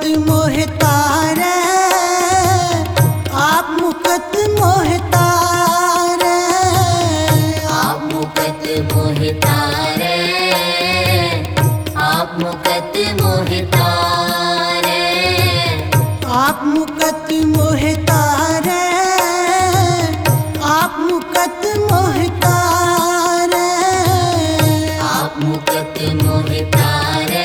मोहतारे आप मुकत मोहतारे आप मुकत मोहतारे आप मुकत मोहतारे आप मुकत मोहतारे आप मुकत मोहतारे आप मुकत मोहतारे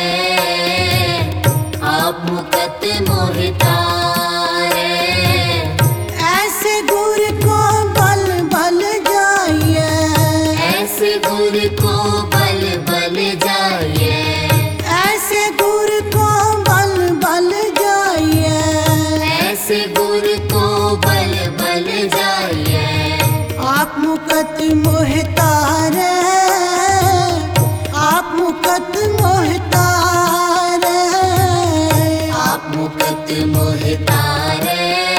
आप मुकत मोहतारे ऐसे गुर को बल बल जाइए ऐसे गुर को बल बल जाइए ऐसे गुर को बल बल जाइए ऐसे गुर को बल बल जाइए आप मुकत मोहतारे आप मुकत मोहतारे आप मुकत मोहतारे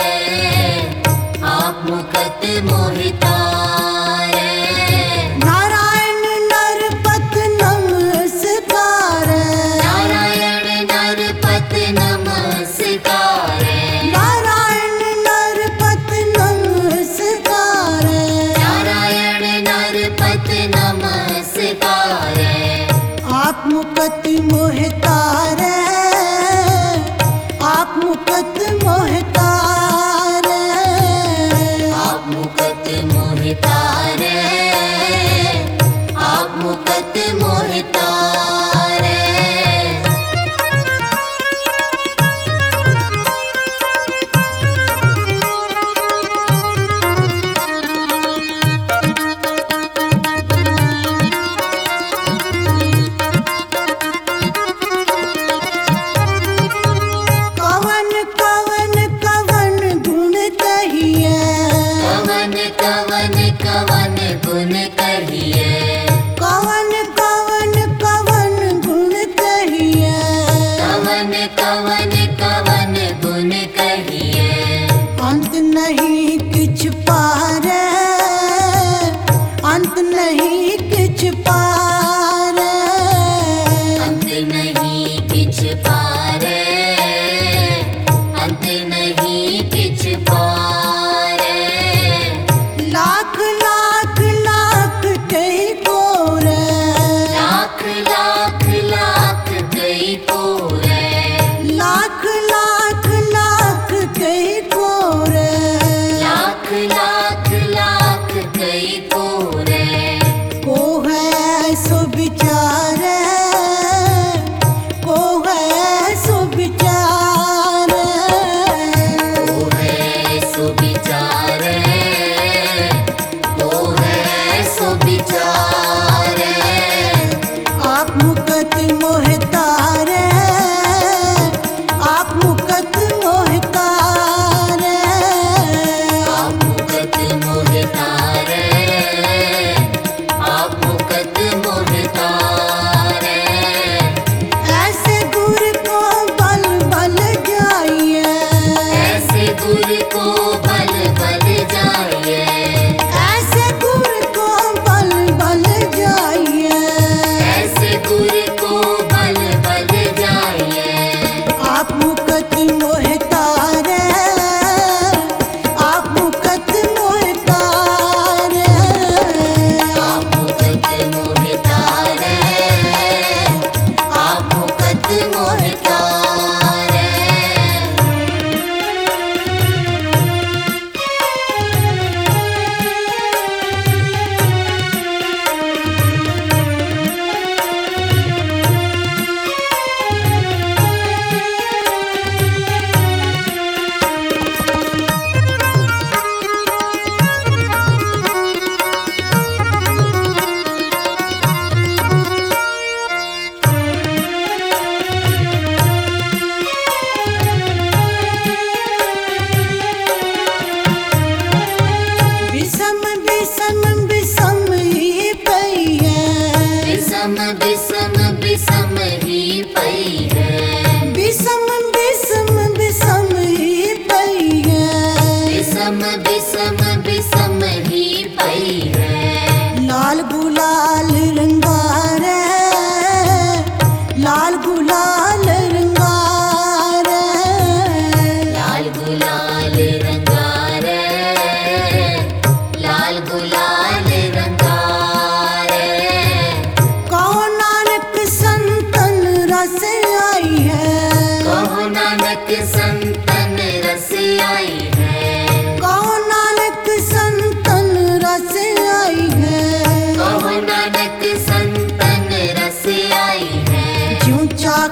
आप मुकत मोहतारे नारायण नरपत नमस्कार नारायण नरपत नमस्कार नारायण नरपत नमस्कार नारायण नरपत नमस्कार आप मुकत मोहतारे आप मुकत मोहतारे आप मुकत मोहतारे आप मुकत मोहतारे कवन कवन कवन गुण कहिए कवन कवन कवन गुण कहिए कवन कवन कवन गुण कहिए कवन कवन कवन गुण कहिए अंत नहीं किछ पारे अंत नहीं किछ पारे अंत नहीं किछ पारे अंत नहीं किछ पारे लाख लाख लाख कई कोरे लाख लाख लाख कई पूरे लाख लाख लाख कई कोरे लाख लाख लाख कई पूरे को है सो बिचारे को है सो बिचारे ओ है सो बिचारे ओ है सो बिचारे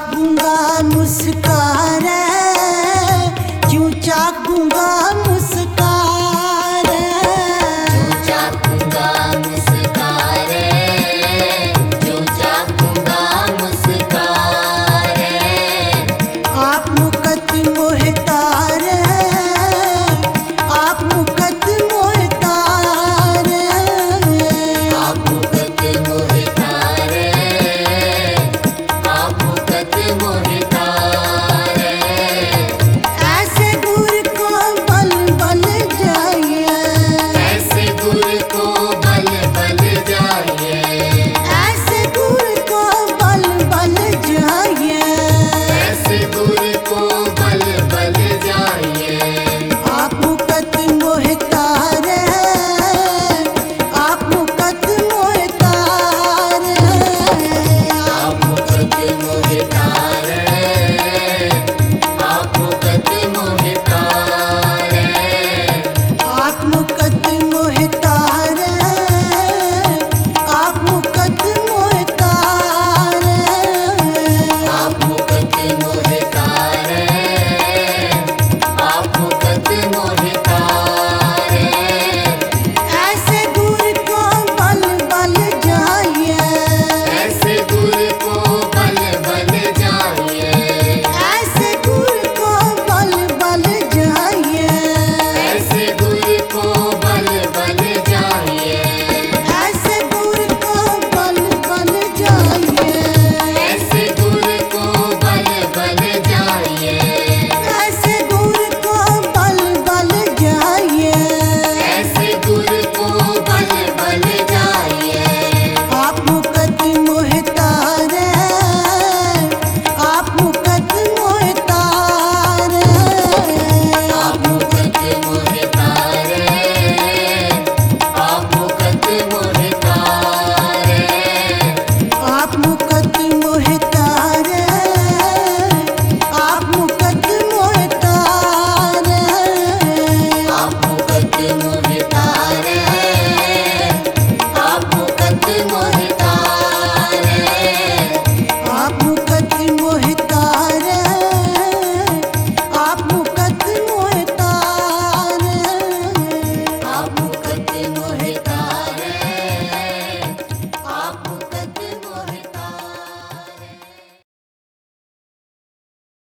गूंगा मुस्कान